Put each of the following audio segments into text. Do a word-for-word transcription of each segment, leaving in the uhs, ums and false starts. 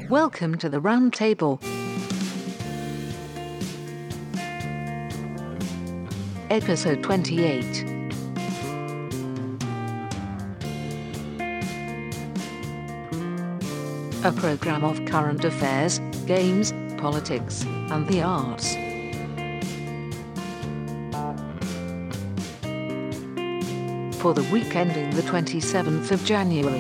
Welcome to the Round Table. Episode twenty-eight. A program of current affairs, games, politics, and the arts. For the week ending the twenty-seventh of January.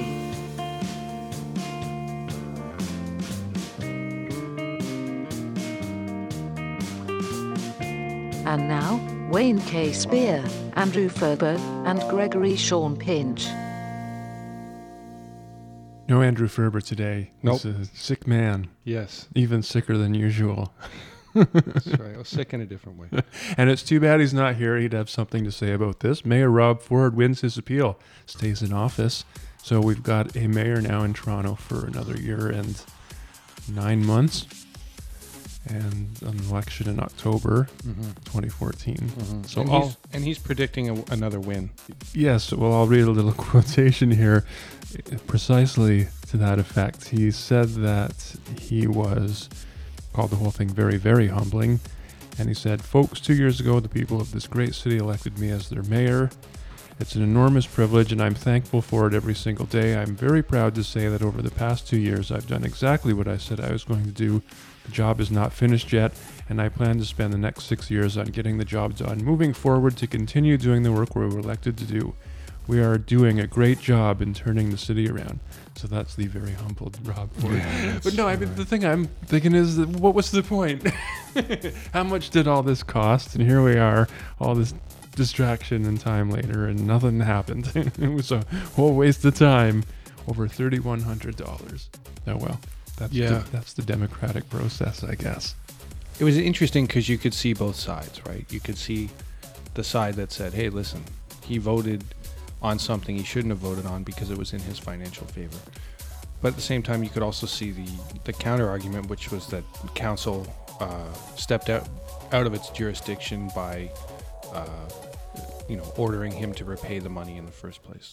And now, Wayne K. Spear, Andrew Ferber, and Gregory Sean Pinch. No Andrew Ferber today. Nope. He's a sick man. Yes. Even sicker than usual. That's right. I was sick in a different way. And it's too bad he's not here. He'd have something to say about this. Mayor Rob Ford wins his appeal, stays in office. So we've got a mayor now in Toronto for another year and nine months. And an election in October Mm-hmm. twenty fourteen. Mm-hmm. So and, I'll, he's, and he's predicting a, another win. yes, well, I'll read a little quotation here precisely to that effect. He said that he was, called the whole thing very, very humbling. And he said, "Folks, two years ago, the people of this great city elected me as their mayor. It's an enormous privilege, and I'm thankful for it every single day. I'm very proud to say that over the past two years, I've done exactly what I said I was going to do. The job is not finished yet, and I plan to spend the next six years on getting the job done, moving forward to continue doing the work we were elected to do. We are doing a great job in turning the city around." So that's the very humbled Rob Ford. Yeah, but no, I mean, the thing I'm thinking is, that what was the point? How much did all this cost? And here we are, all this distraction and time later, and nothing happened. It was a whole waste of time. Over three thousand one hundred dollars. Oh, well. That's Yeah. the, that's the democratic process, I guess. It was interesting because you could see both sides, right? You could see the side that said, hey, listen, he voted on something he shouldn't have voted on because it was in his financial favor. But at the same time, you could also see the, the counter argument, which was that council uh, stepped out, out of its jurisdiction by uh, you know, ordering him to repay the money in the first place.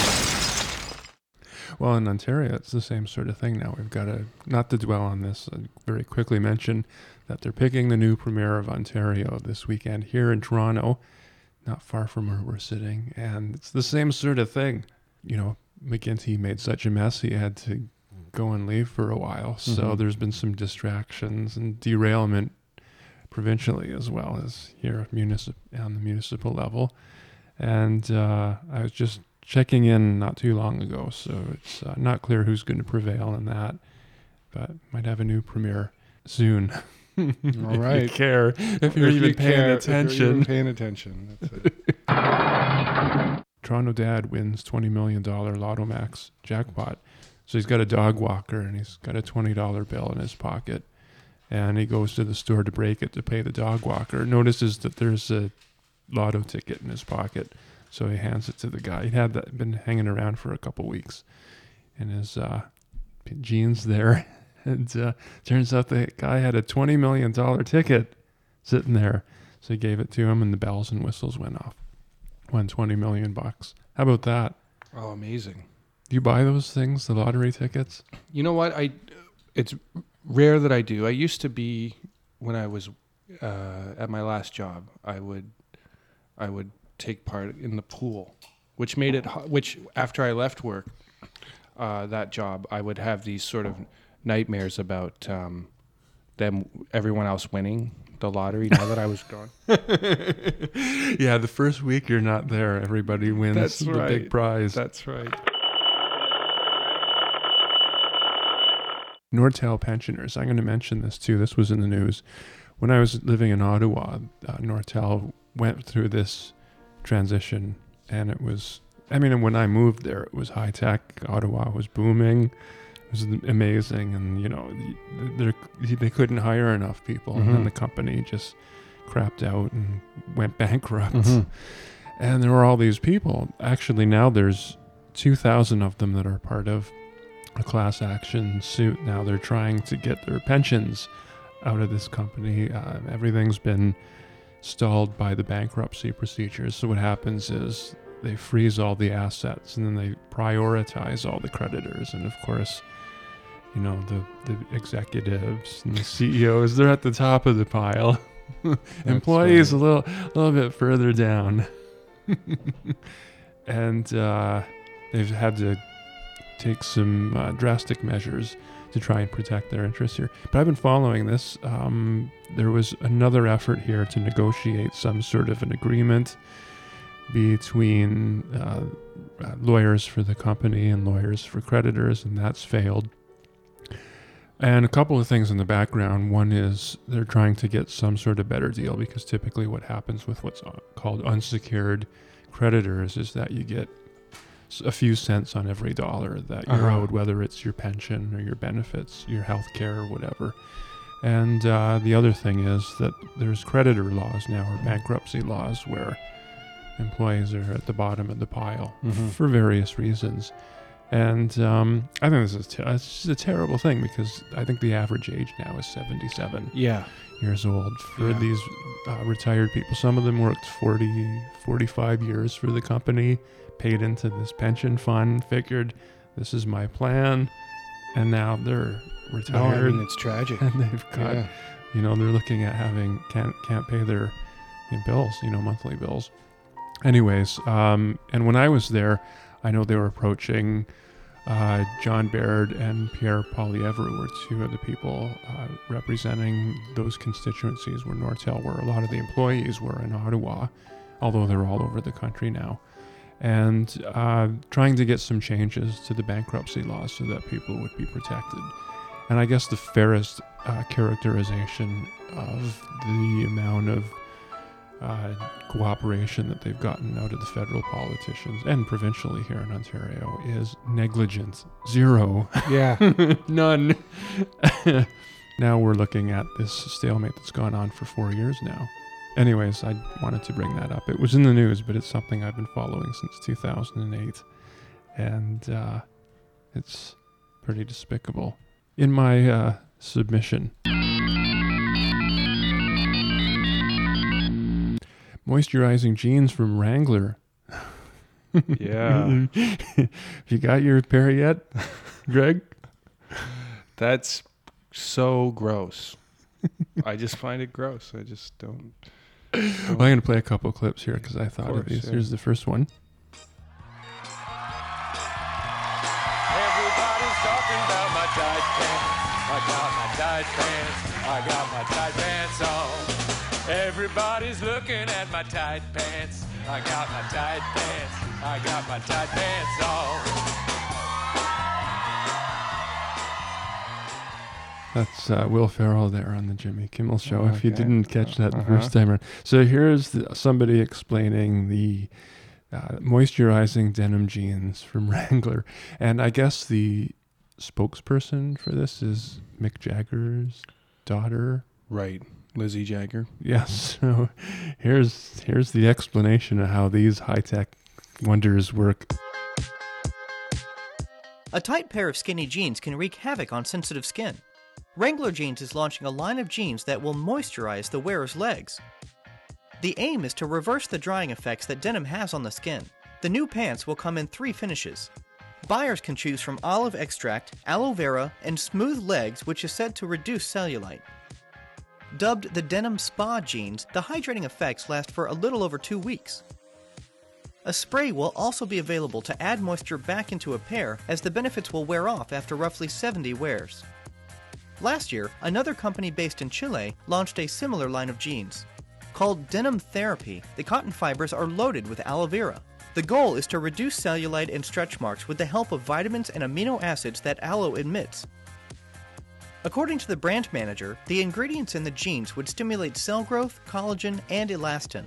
Well, in Ontario, it's the same sort of thing now. We've got to, not to dwell on this, uh, very quickly mention that they're picking the new premier of Ontario this weekend here in Toronto, not far from where we're sitting. And it's the same sort of thing. You know, McGuinty made such a mess, he had to go and leave for a while. So Mm-hmm. there's been some distractions and derailment provincially as well as here municip- on the municipal level. And uh, I was just checking in not too long ago, so it's uh, not clear who's going to prevail in that, but might have a new premier soon. All if right. you care, if you're If even you paying care, attention. If you're even paying attention. That's it. Toronto dad wins twenty million dollars Lotto Max jackpot. So he's got a dog walker and he's got a twenty dollar bill in his pocket. And he goes to the store to break it to pay the dog walker. Notices that there's a lotto ticket in his pocket. So he hands it to the guy. He had that been hanging around for a couple weeks in his uh, jeans there. And uh, turns out the guy had a twenty million dollars ticket sitting there. So he gave it to him and the bells and whistles went off. Won twenty million bucks. How about that? Oh, amazing. Do you buy those things, the lottery tickets? You know what? I it's rare that I do. I used to be when I was uh, at my last job. I would I would take part in the pool, which made it ho- which after I left work uh, that job, I would have these sort of nightmares about um, them everyone else winning the lottery now that I was gone. Yeah, the first week you're not there, everybody wins That's the right. big prize. That's right. Nortel pensioners. I'm going to mention this too. This was in the news. When I was living in Ottawa, uh, Nortel went through this transition, and it was, I mean, when I moved there, it was high tech. Ottawa was booming. It was amazing. And, you know, they couldn't hire enough people. Mm-hmm. And then the company just crapped out and went bankrupt. Mm-hmm. And there were all these people. Actually, now there's two thousand of them that are part of a class action suit. Now they're trying to get their pensions out of this company. Uh, everything's been stalled by the bankruptcy procedures. So what happens is they freeze all the assets and then they prioritize all the creditors. And of course, you know, the, the executives and the C E Os, they're at the top of the pile. Employees right. a little, a little bit further down. And uh, they've had to take some uh, drastic measures to try and protect their interests here. But I've been following this. Um, there was another effort here to negotiate some sort of an agreement between uh, uh, lawyers for the company and lawyers for creditors, and that's failed. And a couple of things in the background. One is they're trying to get some sort of better deal, because typically what happens with what's called unsecured creditors is that you get a few cents on every dollar that you're Uh-huh. owed, whether it's your pension or your benefits, your health care or whatever. And uh, the other thing is that there's creditor laws now, or bankruptcy laws, where employees are at the bottom of the pile Mhm. for various reasons. And um, I think this is te- it's just a terrible thing, because I think the average age now is seventy-seven Yeah. years old for Yeah. these uh, retired people. Some of them worked forty, forty-five years for the company, paid into this pension fund, figured this is my plan, and now they're No, I retired. mean, it's tragic. And they've got, Yeah. you know, they're looking at having, can't can't pay their you know, bills, you know, monthly bills. Anyways, um, and when I was there, I know they were approaching uh, John Baird and Pierre Poilievre were two of the people uh, representing those constituencies where Nortel were. A lot of the employees were in Ottawa, although they're all over the country now. And uh, trying to get some changes to the bankruptcy laws so that people would be protected. And I guess the fairest uh, characterization of the amount of uh, cooperation that they've gotten out of the federal politicians and provincially here in Ontario is negligent. Zero. Yeah. None. Now we're looking at this stalemate that's gone on for four years now. Anyways, I wanted to bring that up. It was in the news, but it's something I've been following since two thousand eight. And uh, it's pretty despicable. In my uh, submission, moisturizing jeans from Wrangler. Yeah. You got your pair yet, Greg? That's so gross. I just find it gross. I just don't. Well, I'm going to play a couple clips here because I thought of, course, these. yeah. Here's the first one. Everybody's talking about my tight pants. I got my tight pants. I got my tight pants on. Everybody's looking at my tight pants. I got my tight pants. I got my tight pants on. That's uh, Will Ferrell there on the Jimmy Kimmel Show, Oh, if you okay. didn't catch that the Uh-huh. first time around. So here's the, somebody explaining the uh, moisturizing denim jeans from Wrangler. And I guess the spokesperson for this is Mick Jagger's daughter. Right. Lizzie Jagger. Yes. So here's here's the explanation of how these high-tech wonders work. A tight pair of skinny jeans can wreak havoc on sensitive skin. Wrangler Jeans is launching a line of jeans that will moisturize the wearer's legs. The aim is to reverse the drying effects that denim has on the skin. The new pants will come in three finishes. Buyers can choose from olive extract, aloe vera, and smooth legs, which is said to reduce cellulite. Dubbed the Denim Spa jeans, the hydrating effects last for a little over two weeks. A spray will also be available to add moisture back into a pair, as the benefits will wear off after roughly seventy wears. Last year, another company based in Chile launched a similar line of jeans. Called Denim Therapy, the cotton fibers are loaded with aloe vera. The goal is to reduce cellulite and stretch marks with the help of vitamins and amino acids that aloe emits. According to the brand manager, the ingredients in the jeans would stimulate cell growth, collagen, and elastin.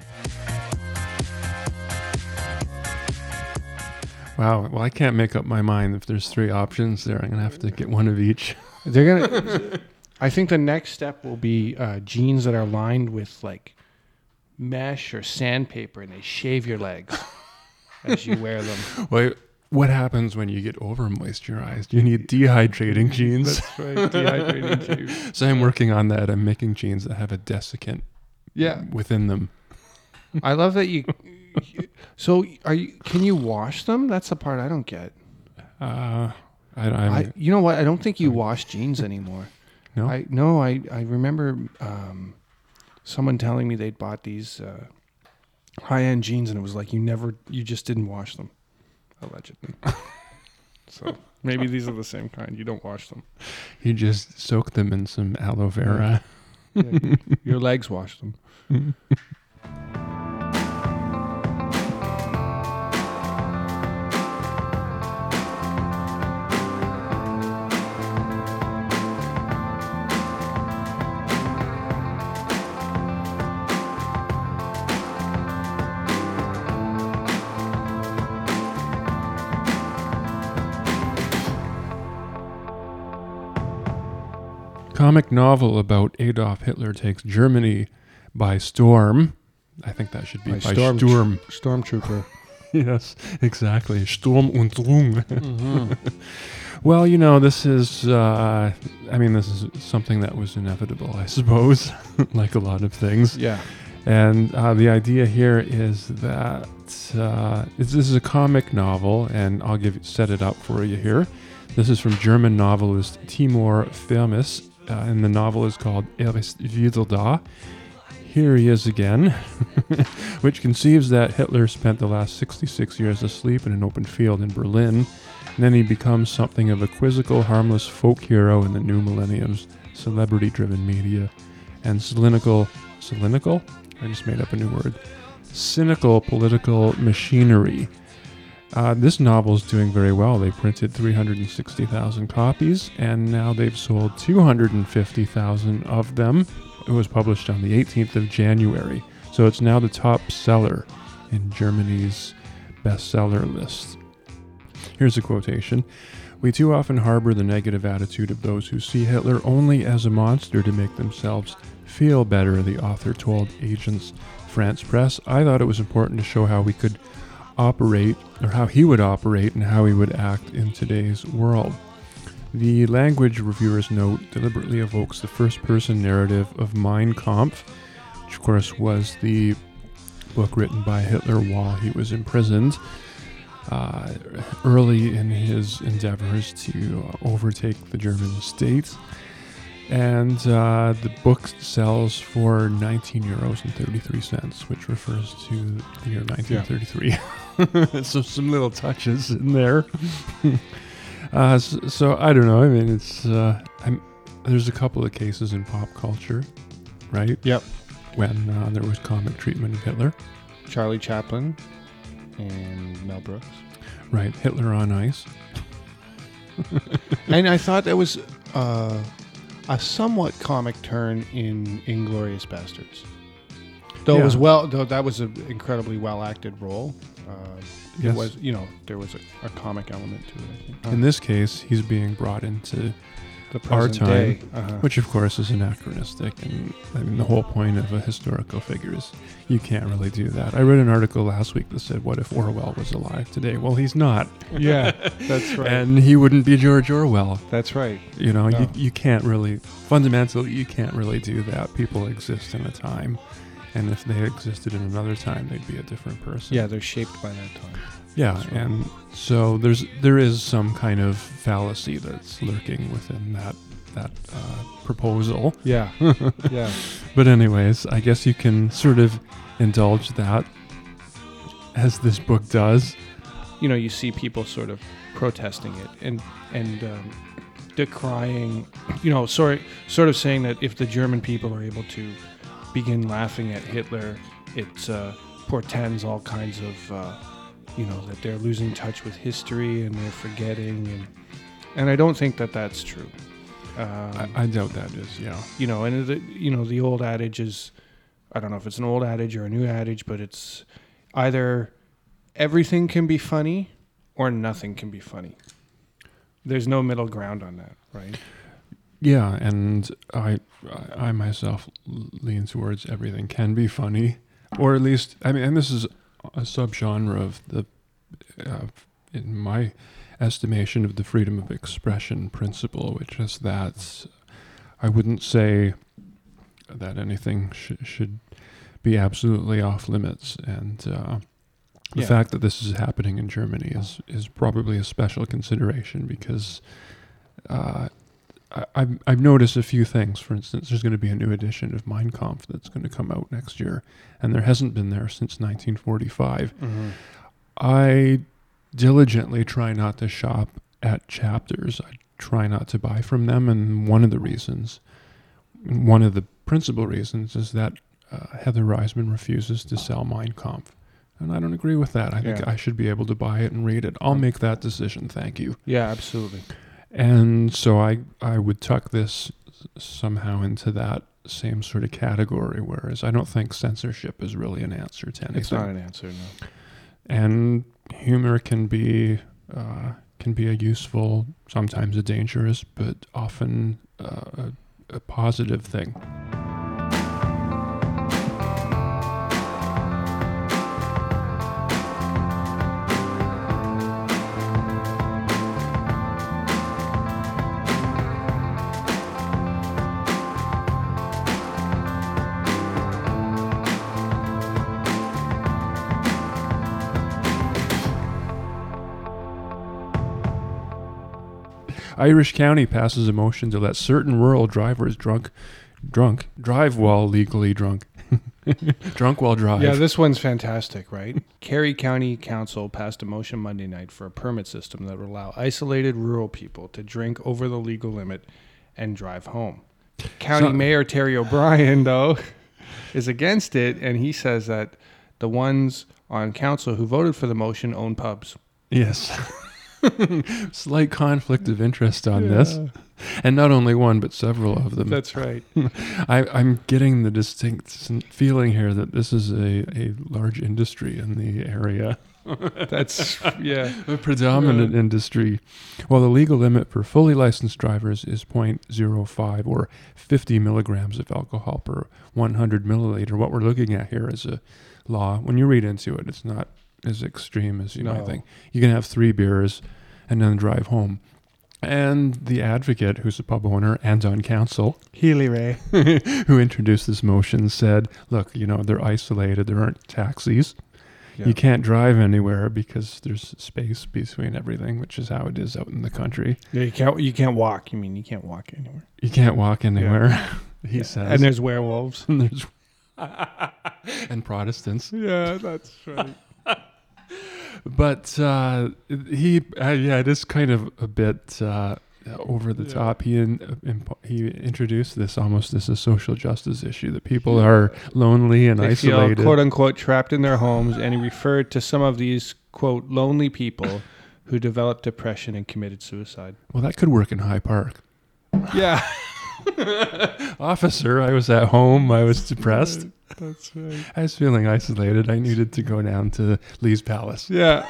Wow. Well, I can't make up my mind. If there's three options there, I'm going to have to get one of each. They're gonna. I think the next step will be uh, jeans that are lined with like mesh or sandpaper, and they shave your legs as you wear them. Wait, what happens when you get over moisturized? You need dehydrating jeans. That's right, dehydrating jeans. So I'm working on that. I'm making jeans that have a desiccant Yeah, within them. I love that you. So, are you? Can you wash them? That's the part I don't get. Uh, I, I'm, I, you know what? I don't think you wash jeans anymore. no. I no, I I remember um, someone telling me they'd bought these uh, high-end jeans, and it was like you never, you just didn't wash them, allegedly. So maybe these are the same kind. You don't wash them. You just soak them in some aloe vera. Yeah, you, your legs wash them. Comic novel about Adolf Hitler takes Germany by storm. I think that should be by, By storm- Sturm. Stormtrooper. Yes, exactly. Sturm und Drang. Mm-hmm. Well, you know, this is, uh, I mean, this is something that was inevitable, I suppose, like a lot of things. Yeah. And uh, the idea here is that uh, it's, this is a comic novel, and I'll give set it up for you here. This is from German novelist Timur Firmis, uh, and the novel is called Er ist wieder da. Here he is again, which conceives that Hitler spent the last sixty-six years asleep in an open field in Berlin, and then he becomes something of a quizzical, harmless folk hero in the new millennium's celebrity-driven media and cynical, cynical? I just made up a new word. Cynical political machinery. Uh, this novel is doing very well. They printed three hundred sixty thousand copies, and now they've sold two hundred fifty thousand of them. It was published on the eighteenth of January, so it's now the top seller in Germany's bestseller list. Here's a quotation. "We too often harbor the negative attitude of those who see Hitler only as a monster to make themselves feel better," the author told Agence France Presse. "I thought it was important to show how we could operate, or how he would operate and how he would act in today's world." The language, reviewers note, deliberately evokes the first-person narrative of Mein Kampf, which of course was the book written by Hitler while he was imprisoned, uh, early in his endeavors to uh, overtake the German state. And uh, the book sells for nineteen euros and thirty-three cents, which refers to the year nineteen thirty-three. So some little touches in there. uh, so, so I don't know. I mean, it's uh, I'm, there's a couple of cases in pop culture, right? Yep. When uh, there was comic treatment of Hitler. Charlie Chaplin and Mel Brooks. Right. Hitler on Ice. And I thought that was uh, a somewhat comic turn in Inglourious Bastards. Though Yeah. it was well, though that was an incredibly well acted role. Uh, Yes. It was, you know, there was a, a comic element to it. I think. In this case, he's being brought into the our present time, day, uh-huh. which of course is anachronistic, and I mean the whole point of a historical figure is you can't really do that. I read an article last week that said, what if Orwell was alive today? Well, he's not. Yeah, that's right. And he wouldn't be George Orwell. That's right. You know, No. you, you can't really, fundamentally, you can't really do that. People exist in a time, and if they existed in another time, they'd be a different person. Yeah, they're shaped by that time. Yeah, That's right. and so there's there is some kind of fallacy that's lurking within that that uh, proposal. Yeah, yeah. But anyways, I guess you can sort of indulge that, as this book does. You know, you see people sort of protesting it and and um, decrying. You know, sorry, sort of saying that if the German people are able to begin laughing at Hitler, it uh, portends all kinds of. Uh, you know, that they're losing touch with history and they're forgetting, and and I don't think that that's true. Um, I, I doubt that is, yeah. you know, and the, you know, the old adage is, I don't know if it's an old adage or a new adage, but it's either everything can be funny or nothing can be funny. There's no middle ground on that, right? Yeah, and I I myself lean towards everything can be funny, or at least, I mean, and this is a subgenre of the, uh, in my estimation, of the freedom of expression principle, which is that I wouldn't say that anything sh- should be absolutely off limits, and uh, The Yeah. fact that this is happening in Germany is, is probably a special consideration because uh, I, I've, I've noticed a few things. For instance, there's going to be a new edition of Mein Kampf that's going to come out next year, and there hasn't been there since nineteen forty-five. Mm-hmm. I diligently try not to shop at Chapters. I try not to buy from them, and one of the reasons, one of the principal reasons, is that uh, Heather Reisman refuses to sell Mein Kampf. And I don't agree with that. I think Yeah. I should be able to buy it and read it. I'll make that decision, thank you. Yeah, absolutely. And so I, I would tuck this somehow into that same sort of category, whereas I don't think censorship is really an answer to anything. It's not an answer, no. And humor can be uh, can be a useful, sometimes a dangerous, but often uh, a, a positive thing. Irish County passes a motion to let certain rural drivers drunk, drunk, drive while legally drunk. Drunk while drive. Yeah, this one's fantastic, right? Kerry County Council passed a motion Monday night for a permit system that would allow isolated rural people to drink over the legal limit and drive home. County So- Mayor Terry O'Brien, though, is against it, and he says that the ones on council who voted for the motion own pubs. Yes. Slight conflict of interest on this. And not only one, but several of them. That's right. I, I'm getting the distinct s- feeling here that this is a, a large industry in the area. That's, yeah. A predominant industry. Well, the legal limit for fully licensed drivers is zero point zero five or fifty milligrams of alcohol per one hundred milliliter. What we're looking at here is a law. When you read into it, it's not as extreme as you No. might think. You can have three beers and then drive home. And the advocate, who's a pub owner and on council, Healy Ray. who introduced this motion, said, look, you know, they're isolated. There aren't taxis. Yeah. You can't drive anywhere because there's space between everything, which is how it is out in the country. Yeah, you can't, you can't walk. You mean you can't walk anywhere. You can't walk anywhere, he Yeah. says. And there's werewolves. and there's and Protestants. Yeah, that's right. But uh, he, uh, yeah, it is kind of a bit uh, over the Yeah. top. He in, imp- he introduced this almost as a social justice issue, that people are lonely and They isolated. feel, quote unquote, trapped in their homes, and he referred to some of these, quote, lonely people who developed depression and committed suicide. Well, that could work in High Park. Yeah. Officer, I was at home. I was depressed. That's right. I was feeling isolated. I needed to go down to Lee's Palace. Yeah.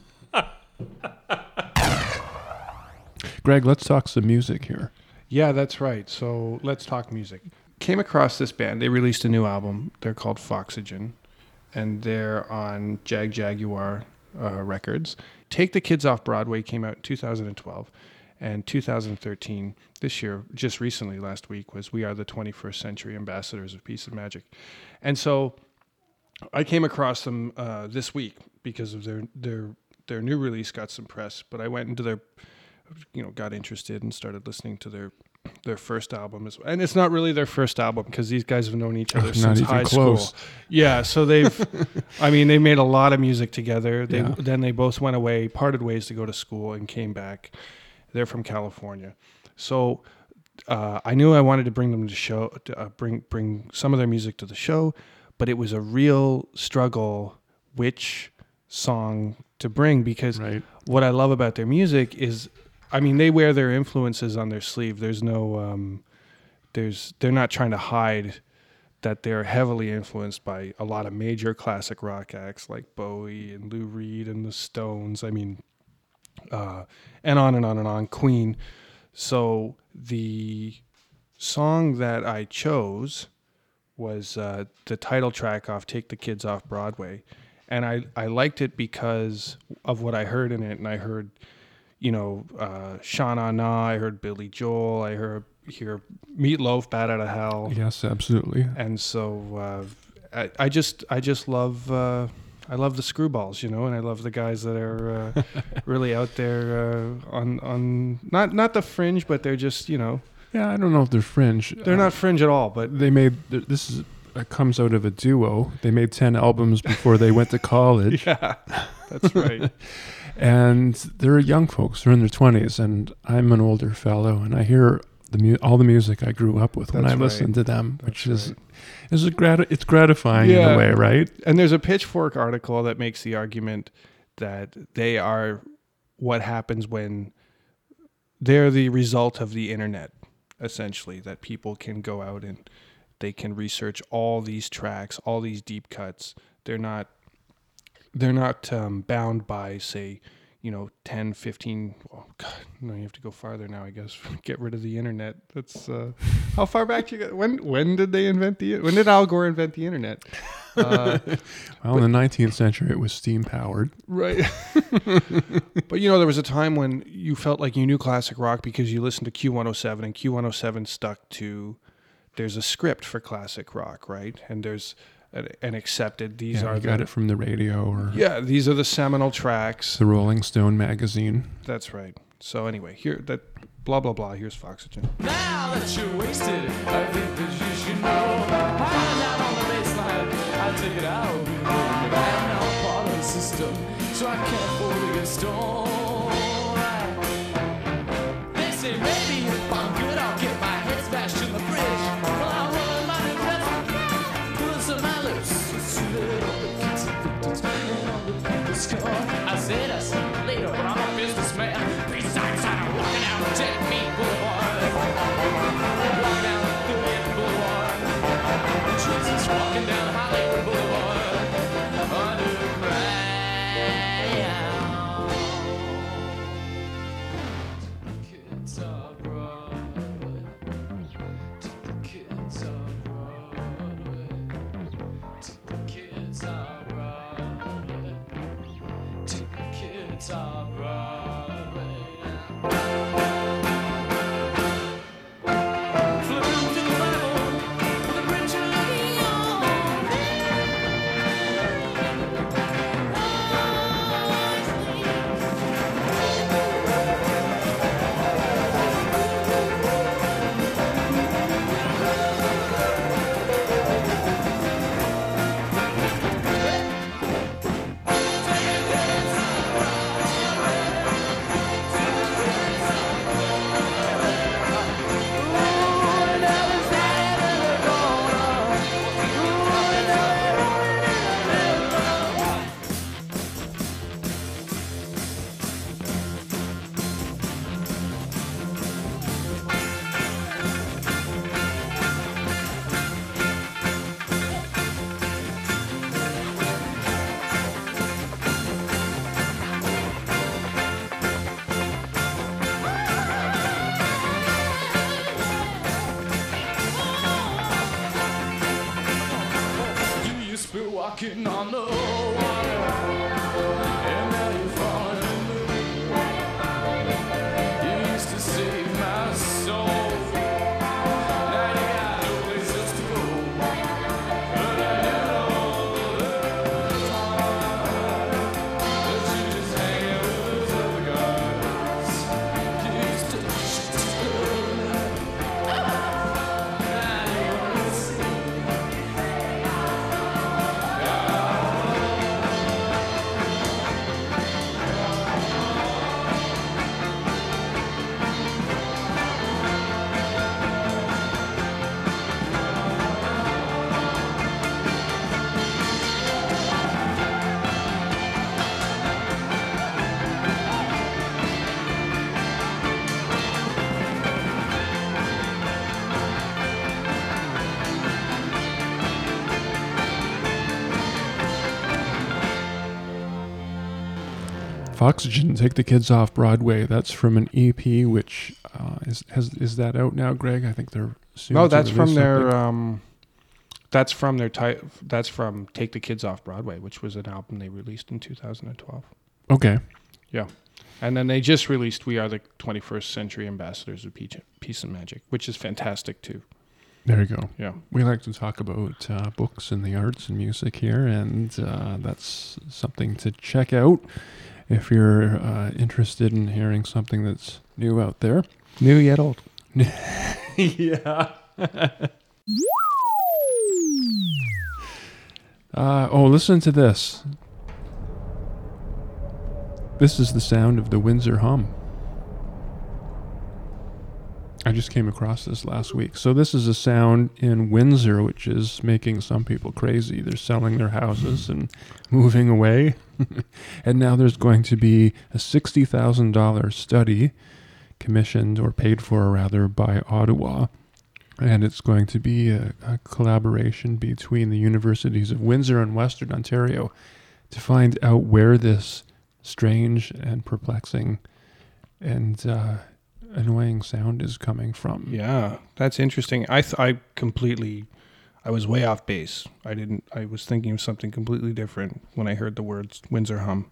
Greg, let's talk some music here. Yeah, that's right. So let's talk music. Came across this band. They released a new album. They're called Foxygen, and they're on Jag Jaguar uh, Records. Take the Kids Off Broadway came out in two thousand twelve, and two thousand thirteen, this year, just recently, last week, was We Are the twenty-first Century Ambassadors of Peace and Magic. And so I came across them uh, this week because of their their their new release got some press, but I went into their, you know, got interested and started listening to their their first album as well. And it's not really their first album because these guys have known each other Not since even high close. school. Yeah, so they've, I mean, they made a lot of music together. They Yeah. Then they both went away, parted ways to go to school, and came back. They're from California, so uh, I knew I wanted to bring them to show, to, uh, bring bring some of their music to the show, but it was a real struggle which song to bring because Right. what I love about their music is, I mean, they wear their influences on their sleeve. There's no, um, there's, they're not trying to hide that they're heavily influenced by a lot of major classic rock acts like Bowie and Lou Reed and the Stones. I mean, uh, and on and on and on, Queen. So the song that I chose was uh, the title track off Take the Kids Off Broadway. And I, I liked it because of what I heard in it. And I heard, you know, uh, Sha Na Na, I heard Billy Joel, I heard hear Meatloaf, Bat Out of Hell. Yes, absolutely. And so uh, I, I just I just love uh, I love the screwballs, you know, and I love the guys that are uh, really out there uh, on on not not the fringe, but they're just, you know, Yeah, I don't know if they're fringe. they're Uh, not fringe at all. But They made th- this is it comes out of a duo. They made ten albums before they went to college, yeah, that's right. and they're young folks. They're in their twenties, and I'm an older fellow, and I hear the mu- all the music I grew up with when I That's right. listen to them, which That's is right. is a grati- it's gratifying in Yeah. a way, right? And there's a Pitchfork article that makes the argument that they are what happens when they're the result of the internet, essentially, that people can go out and they can research all these tracks, all these deep cuts. They're not they're not um, bound by, say, you know, ten, fifteen, oh God, no, you have to go farther now, I guess. Get rid of the internet. That's, uh, how far back you go? When, when did they invent the, when did Al Gore invent the internet? Uh, Well, in the nineteenth century, it was steam powered. right. But, you know, there was a time when you felt like you knew classic rock because you listened to Q one oh seven, and Q one oh seven stuck to, there's a script for classic rock, right? And there's an, an accepted, these Yeah, are you the, got it from the radio or yeah, these are the seminal tracks. the Rolling Stone magazine. That's right. So anyway, here, that, blah, blah, blah, here's Foxygen. Now that you're wasted, I think that you should know. I'm out on the baseline, I take it out. I'm now part of the system, so I can't afford to get stoned. They say maybe if I'm good, I'll get my head smashed in the bridge. Well, I'll run my new dress, put some malice, suited up the kids and victims, and all the people's score. I said I see you later, but I'm a businessman. Besides, I'm walking out Dead Meat Boulevard. Walking down thirtieth Boulevard. Jesus walking down Hollywood Boulevard. Underground. Kids are Broadway. Take the kids off Broadway. Take the kids off Broadway. Take the kids off Broadway. Flipping through the Bible with a preacher leaning on. You used to be walking on the water, and now you're falling in the river. You used to save my soul. Now you got no place else to go. But I know that you just hang out with those other guys. You used to now you wanna see. Foxygen, Take the Kids Off Broadway. That's from an E P, which uh, is has is that out now, Greg? I think they're soon No, to that's from release their, something. um, that's from their, ti- that's from Take the Kids Off Broadway, which was an album they released in two thousand twelve. Okay, Yeah. And then they just released We Are the twenty-first Century Ambassadors of Peach, Peace and Magic, which is fantastic too. There you go. Yeah. We like to talk about uh, books and the arts and music here, and uh, that's something to check out if you're uh, interested in hearing something that's new out there. New yet old. Yeah. uh, oh, listen to this. This is the sound of the Windsor hum. I just came across this last week. So this is a sound in Windsor, which is making some people crazy. They're selling their houses and moving away. And now there's going to be a sixty thousand dollars study commissioned, or paid for rather, by Ottawa. And it's going to be a, a collaboration between the universities of Windsor and Western Ontario to find out where this strange and perplexing and uh, annoying sound is coming from. Yeah, that's interesting. I th- I completely, I was way off base. I didn't. I was thinking of something completely different when I heard the words Windsor hum.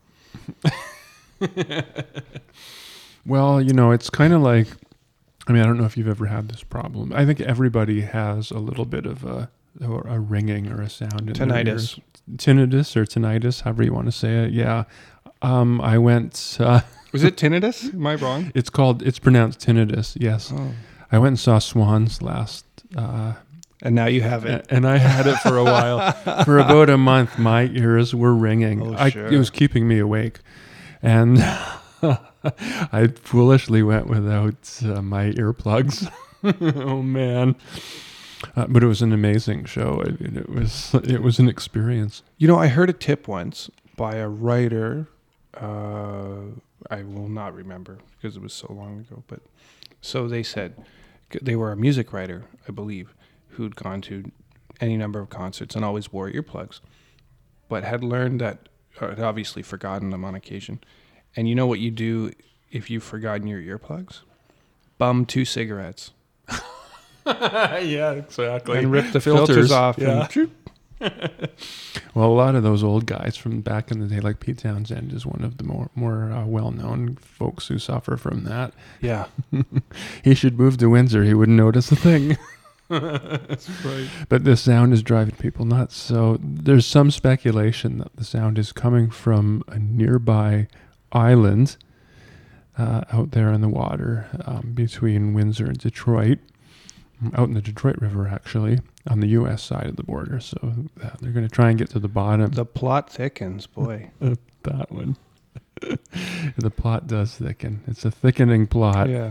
Well, you know, it's kind of like, I mean, I don't know if you've ever had this problem. I think everybody has a little bit of a or a ringing or a sound in their Tinnitus. ears. Tinnitus or tinnitus, however you want to say it. Yeah. Um, I went. Uh, Was it tinnitus? Am I wrong? it's called. It's pronounced tinnitus. Yes. Oh. I went and saw Swans last. Uh, And now you have it. A- And I had it for a while. For about a month, my ears were ringing. Oh, I, sure. It was keeping me awake. And I foolishly went without uh, my earplugs. Oh, man. Uh, but it was an amazing show. I mean, it was it was an experience. You know, I heard a tip once by a writer. Uh, I will not remember because it was so long ago. But so they said they were a music writer, I believe, who'd gone to any number of concerts and always wore earplugs, but had learned that, or had obviously forgotten them on occasion. And you know what you do if you've forgotten your earplugs? Bum two cigarettes Yeah, exactly. and rip the filters, off. Yeah. And Well, a lot of those old guys from back in the day, like Pete Townsend, is one of the more more uh, well-known folks who suffer from that. yeah, He should move to Windsor. He wouldn't notice a thing. that's right. But the sound is driving people nuts. So there's some speculation that the sound is coming from a nearby island uh, out there in the water um, between Windsor and Detroit, out in the Detroit River, actually, on the U S side of the border. So uh, they're going to try and get to the bottom The plot thickens, boy. of that one. The plot does thicken. It's a thickening plot. Yeah.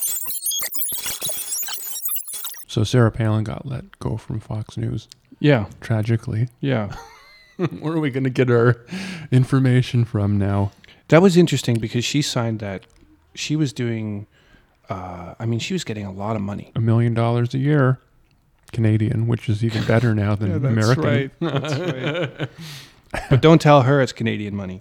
So Sarah Palin got let go from Fox News, Yeah. tragically. Yeah. Where are we going to get our information from now? That was interesting because she signed that. She was doing, uh, I mean, she was getting a lot of money. A million dollars a year, Canadian, which is even better now than American. That's right. But don't tell her it's Canadian money.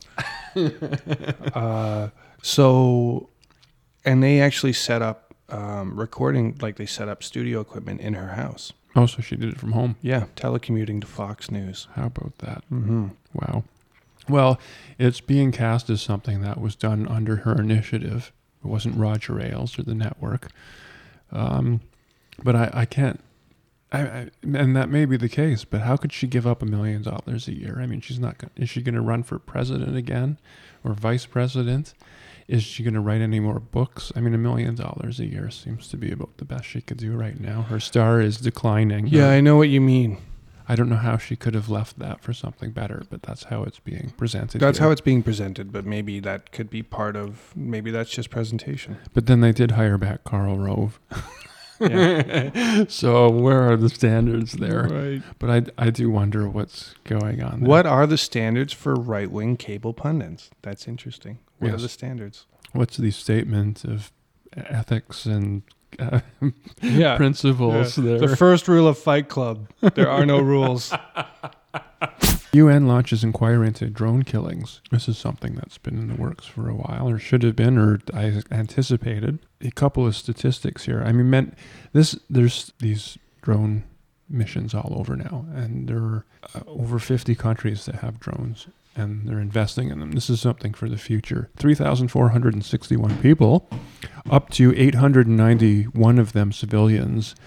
uh, so, and they actually set up um, recording, like they set up studio equipment in her house. Oh, so she did it from home. Yeah, telecommuting to Fox News. How about that? Mm-hmm. Wow. Well, it's being cast as something that was done under her initiative. It wasn't Roger Ailes or the network. Um, but I, I can't, I, I, and that may be the case, but how could she give up a million dollars a year? I mean, she's not, gonna, is she going to run for president again or vice president? Is she going to write any more books? I mean, a million dollars a year seems to be about the best she could do right now. Her star is declining. Yeah, I know what you mean. I don't know how she could have left that for something better, but that's how it's being presented. That's here. how it's being presented, but maybe that could be part of, maybe that's just presentation. But then they did hire back Karl Rove. Yeah. So where are the standards there? Right. But I, I do wonder what's going on there. What are the standards for right-wing cable pundits? That's interesting. What Yes. are the standards? What's the statement of ethics and uh, Yeah. principles there? The first rule of Fight Club: there are no rules. U N launches inquiry into drone killings. This is something that's been in the works for a while, or should have been, or I anticipated. A couple of statistics here. I mean, meant this. There's these drone missions all over now, and there are uh, over fifty countries that have drones, and they're investing in them. This is something for the future. three thousand four hundred sixty-one people, up to eight hundred ninety-one of them civilians,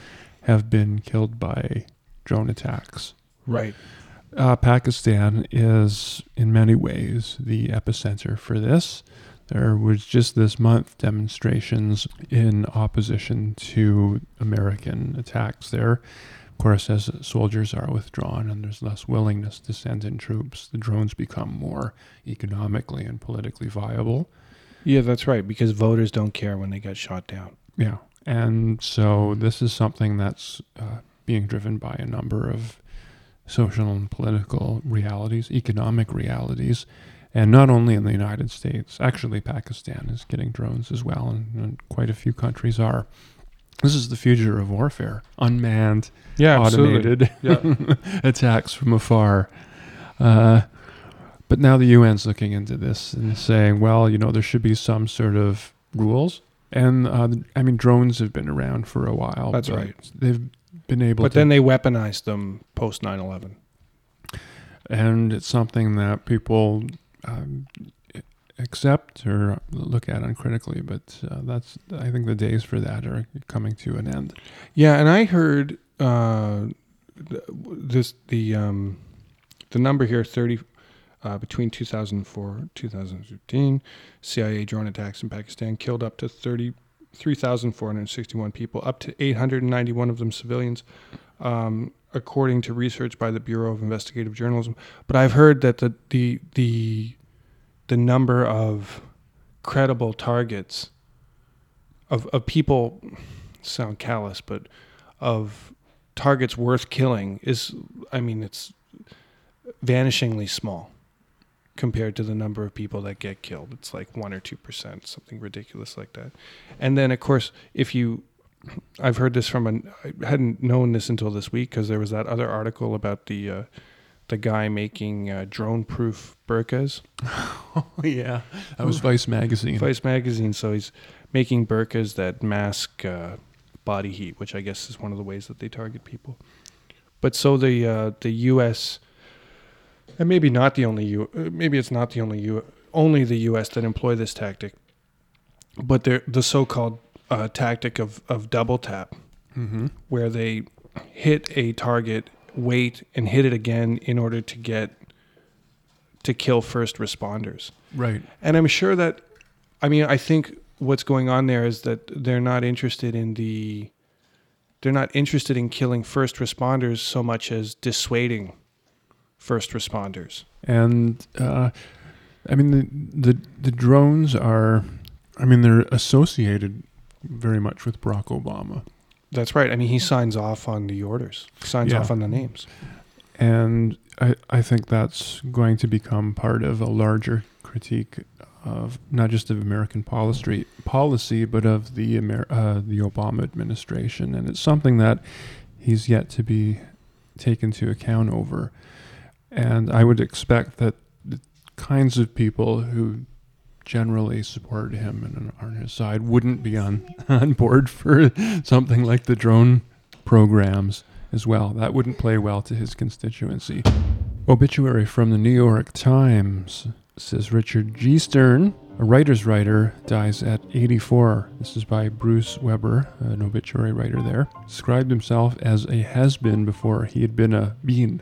have been killed by drone attacks. Right. Uh, Pakistan is, in many ways, the epicenter for this. There was just this month demonstrations in opposition to American attacks there. Of course, as soldiers are withdrawn and there's less willingness to send in troops, the drones become more economically and politically viable. Yeah, that's right, because voters don't care when they get shot down. Yeah, and so this is something that's uh, being driven by a number of social and political realities, economic realities, and not only in the United States. Actually, Pakistan is getting drones as well, and, and quite a few countries are. This is the future of warfare: unmanned, Yeah, automated Yeah. attacks from afar. Uh, but now the U N's looking into this and saying, well, you know, there should be some sort of rules. And uh, I mean, drones have been around for a while. That's but right. They've been able But to. then they weaponized them post nine eleven. And it's something that people um, accept or look at uncritically. But uh, that's, I think the days for that are coming to an end. Yeah, and I heard uh, th- this the um, the number here thirty uh, between two thousand four and two thousand fifteen, C I A drone attacks in Pakistan killed up to thirty-three thousand four hundred sixty-one people, up to eight hundred ninety-one of them civilians, um, according to research by the Bureau of Investigative Journalism. But I've heard that the the the the number of credible targets of of people sound callous, but of targets worth killing is, I mean, it's vanishingly small compared to the number of people that get killed. It's like one or two percent, something ridiculous like that. And then, of course, if you, I've heard this from an, I hadn't known this until this week because there was that other article about the uh, the guy making uh, drone-proof burqas. Oh, yeah. That was Vice Magazine. Vice Magazine. So he's making burqas that mask uh, body heat, which I guess is one of the ways that they target people. But so the uh, the U S, and maybe not the only U, uh, maybe it's not the only U, only the U S that employ this tactic, but they're the so-called uh, tactic of, of double tap, Mm-hmm. where they hit a target, wait, and hit it again in order to get to kill first responders. Right. And I'm sure that, I mean, I think what's going on there is that they're not interested in the, they're not interested in killing first responders so much as dissuading first responders. And uh, I mean, the, the the drones are, I mean, they're associated very much with Barack Obama. That's right. I mean, he signs off on the orders, signs Yeah. off on the names. And I, I think that's going to become part of a larger critique of not just of American policy, policy, but of the Amer- uh, the Obama administration. And it's something that he's yet to be taken into account over. And I would expect that the kinds of people who generally support him and are on his side wouldn't be on, on board for something like the drone programs as well. That wouldn't play well to his constituency. Obituary from the New York Times says Richard G. Stern, a writer's writer, dies at eighty-four. This is by Bruce Weber, an obituary writer there. Described himself as a has-been before he had been a bean.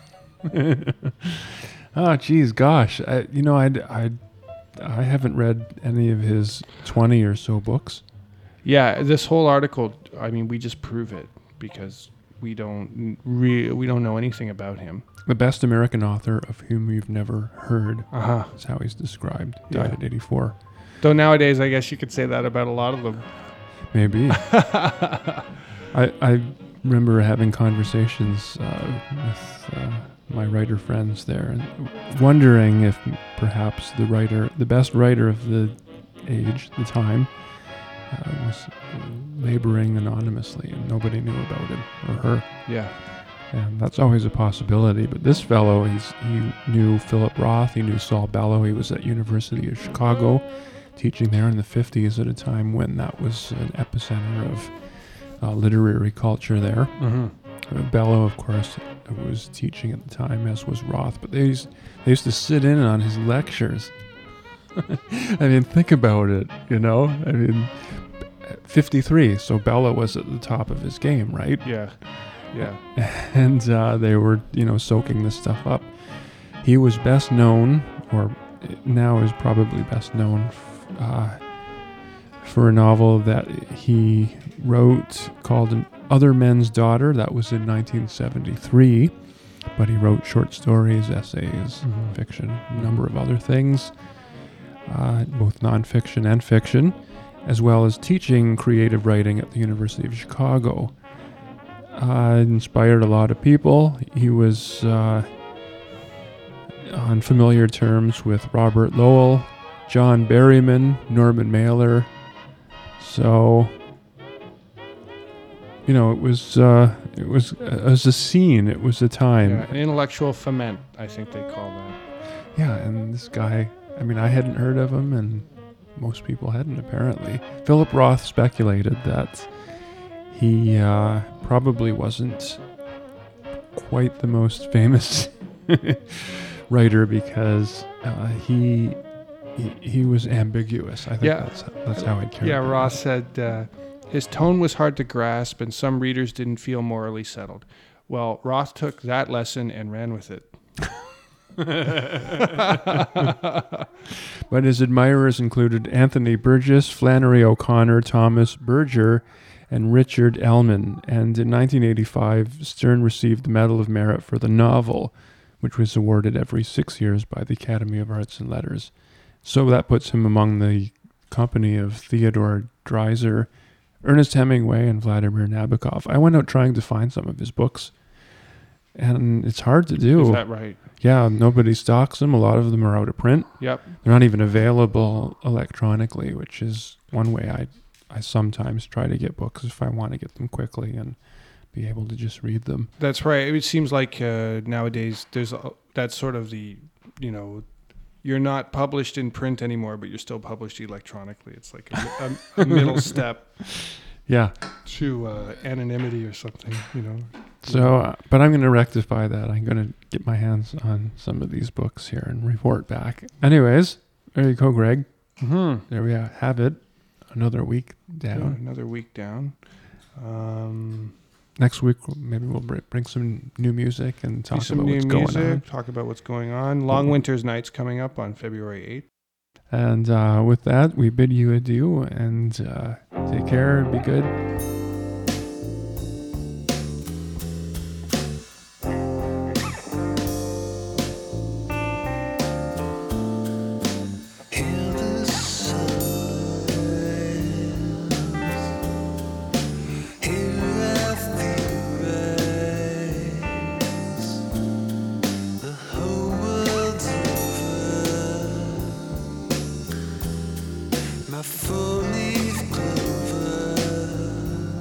Oh, geez, gosh. I, you know, I'd, I'd, I haven't read any of his twenty or so books. Yeah, this whole article, I mean, we just prove it because we don't re- we don't know anything about him. The best American author of whom we've never heard. Uh-huh. That's how he's described. Died Yeah. at eighty-four. Though nowadays, I guess you could say that about a lot of them. Maybe. I I remember having conversations uh, with uh, my writer friends there, and wondering if perhaps the writer, the best writer of the age, the time, uh, was laboring anonymously, and nobody knew about him or her. Yeah. And that's always a possibility. But this fellow, he's he knew Philip Roth, he knew Saul Bellow. He was at University of Chicago, teaching there in the fifties at a time when that was an epicenter of uh, literary culture there. Mm-hmm. Uh, Bellow, of course, was teaching at the time, as was Roth. But they used, they used to sit in on his lectures. I mean, think about it, you know? I mean, fifty-three. So Bella was at the top of his game, right? Yeah. Yeah. And uh, they were, you know, soaking this stuff up. He was best known, or now is probably best known uh, for a novel that he wrote called Other Men's Daughter. That was in nineteen seventy-three. But he wrote short stories, essays, Mhm. fiction, a number of other things, uh, both nonfiction and fiction, as well as teaching creative writing at the University of Chicago. Uh, inspired a lot of people. He was uh, on familiar terms with Robert Lowell, John Berryman, Norman Mailer. So, you know, it was uh, it was it was a scene. It was a time. Yeah, an intellectual foment, I think they call that. Yeah, and this guy, I mean, I hadn't heard of him, and most people hadn't, apparently. Philip Roth speculated that he uh, probably wasn't quite the most famous writer because uh, he, he he was ambiguous. I think Yeah. that's, that's how I'd characterize Yeah, it. Ross said uh, his tone was hard to grasp and some readers didn't feel morally settled. Well, Roth took that lesson and ran with it. But his admirers included Anthony Burgess, Flannery O'Connor, Thomas Berger, and Richard Ellman. And in nineteen eighty-five, Stern received the Medal of Merit for the novel, which was awarded every six years by the Academy of Arts and Letters. So that puts him among the company of Theodore Dreiser, Ernest Hemingway, and Vladimir Nabokov. I went out trying to find some of his books, and it's hard to do. Is that right? Yeah, nobody stocks them. A lot of them are out of print. Yep. They're not even available electronically, which is one way I I sometimes try to get books if I want to get them quickly and be able to just read them. That's right. It seems like uh, nowadays there's a, that's sort of the, you know, you're not published in print anymore, but you're still published electronically. It's like a, a, a middle step Yeah. to uh, anonymity or something, you know. So, uh, but I'm going to rectify that. I'm going to get my hands on some of these books here and report back. Anyways, there you go, Greg. Mm-hmm. There we have it. Another week Yeah, down. another week down. Um, Next week, maybe we'll br- bring some new music and do talk some about new what's music, going on. talk about what's going on. Long Winter's Night's coming up on February eighth. And uh, with that, we bid you adieu and uh, take care. Be good. Hear the silence. Here at the race, the whole world's over. My four-leaf clover.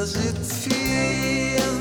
does it feel